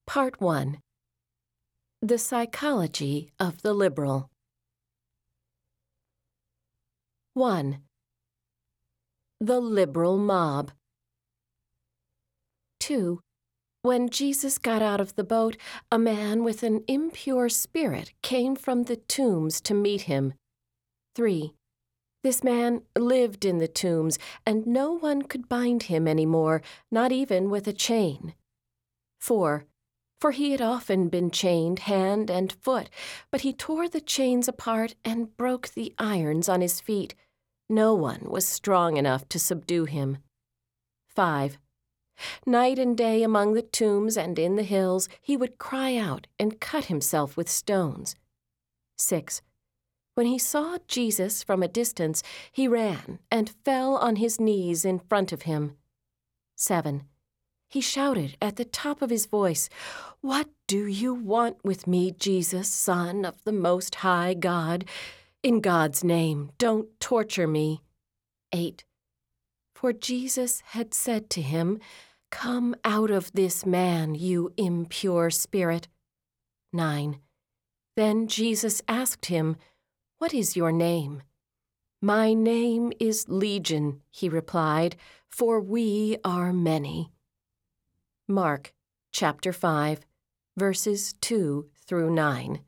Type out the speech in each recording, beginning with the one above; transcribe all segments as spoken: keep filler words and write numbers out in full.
Part one. The Psychology of the Liberal. one. The Liberal Mob. two. When Jesus got out of the boat, a man with an impure spirit came from the tombs to meet him. three. This man lived in the tombs, and no one could bind him any more, not even with a chain. four. For he had often been chained hand and foot, but he tore the chains apart and broke the irons on his feet. No one was strong enough to subdue him. five. Night and day among the tombs and in the hills, he would cry out and cut himself with stones. six. When he saw Jesus from a distance, he ran and fell on his knees in front of him. seven. He shouted at the top of his voice, "What do you want with me, Jesus, Son of the Most High God? In God's name, don't torture me." eight. For Jesus had said to him, "Come out of this man, you impure spirit." nine. Then Jesus asked him, "What is your name?" "My name is Legion," he replied, "for we are many." Mark chapter five, verses two through nine.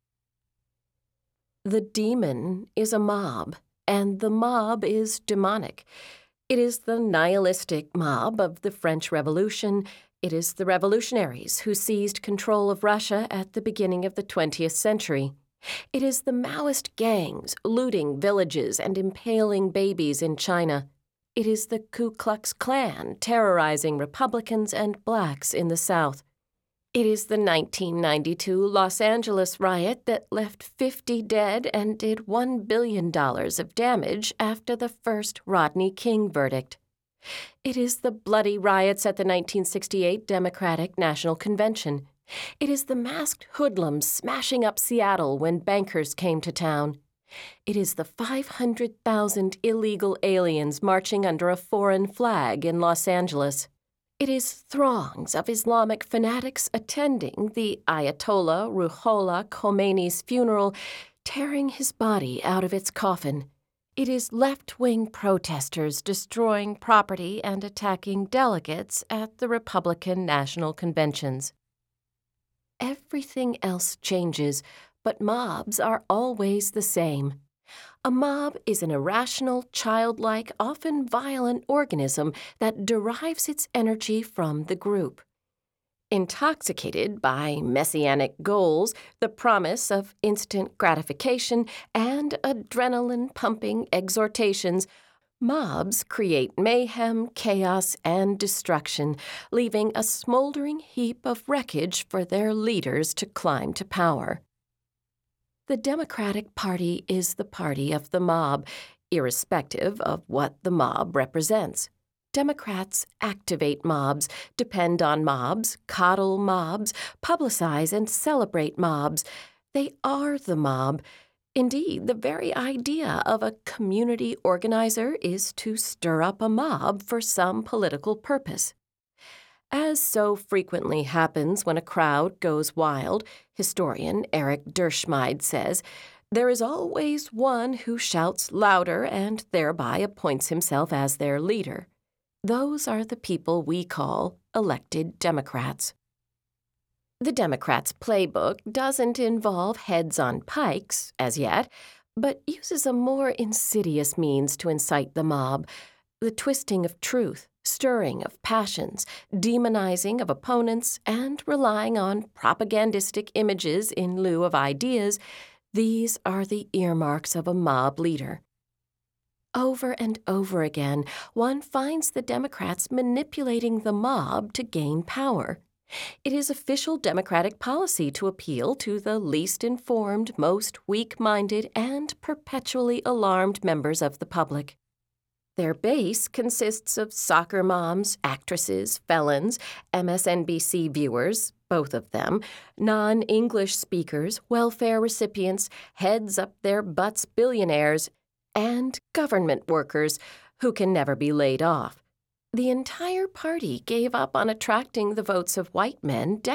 The demon is a mob, and the mob is demonic. It is the nihilistic mob of the French Revolution. It is the revolutionaries who seized control of Russia at the beginning of the twentieth century. It is the Maoist gangs looting villages and impaling babies in China. It is the Ku Klux Klan terrorizing Republicans and blacks in the South. It is the nineteen ninety-two Los Angeles riot that left fifty dead and did one billion dollars of damage after the first Rodney King verdict. It is the bloody riots at the nineteen sixty-eight Democratic National Convention. It is the masked hoodlums smashing up Seattle when bankers came to town. It is the five hundred thousand illegal aliens marching under a foreign flag in Los Angeles. It is throngs of Islamic fanatics attending the Ayatollah Ruhollah Khomeini's funeral, tearing his body out of its coffin. It is left-wing protesters destroying property and attacking delegates at the Republican National Conventions. Everything else changes, but mobs are always the same. A mob is an irrational, childlike, often violent organism that derives its energy from the group. Intoxicated by messianic goals, the promise of instant gratification, and adrenaline-pumping exhortations, mobs create mayhem, chaos, and destruction, leaving a smoldering heap of wreckage for their leaders to climb to power. The Democratic Party is the party of the mob, irrespective of what the mob represents. Democrats activate mobs, depend on mobs, coddle mobs, publicize and celebrate mobs. They are the mob. Indeed, the very idea of a community organizer is to stir up a mob for some political purpose. As so frequently happens when a crowd goes wild, historian Eric Derschmeid says, there is always one who shouts louder and thereby appoints himself as their leader. Those are the people we call elected Democrats. The Democrats' playbook doesn't involve heads on pikes, as yet, but uses a more insidious means to incite the mob, the twisting of truth, stirring of passions, demonizing of opponents, and relying on propagandistic images in lieu of ideas. These are the earmarks of a mob leader. Over and over again, one finds the Democrats manipulating the mob to gain power. It is official Democratic policy to appeal to the least informed, most weak-minded, and perpetually alarmed members of the public. Their base consists of soccer moms, actresses, felons, M S N B C viewers, both of them, non-English speakers, welfare recipients, heads-up-their-butts billionaires, and government workers who can never be laid off. The entire party gave up on attracting the votes of white men